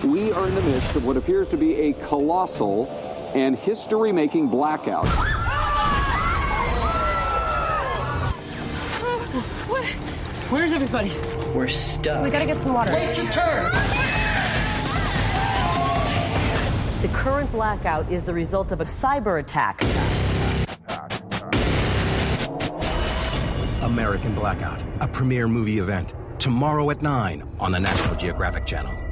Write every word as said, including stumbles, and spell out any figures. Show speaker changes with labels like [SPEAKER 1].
[SPEAKER 1] We are in the midst of what appears to be a colossal and history-making blackout.
[SPEAKER 2] What? Where's everybody?
[SPEAKER 3] We're stuck.
[SPEAKER 4] We gotta get some water.
[SPEAKER 5] Wait your turn!
[SPEAKER 6] The current blackout is the result of a cyber attack.
[SPEAKER 7] American Blackout, a premiere movie event. Tomorrow at nine on the National Geographic Channel.